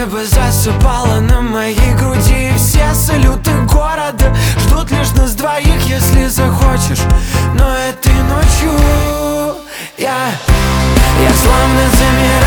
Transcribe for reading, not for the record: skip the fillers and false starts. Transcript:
Небо засыпало на моей груди, и все салюты города ждут лишь нас двоих, если захочешь. Но этой ночью я словно замер.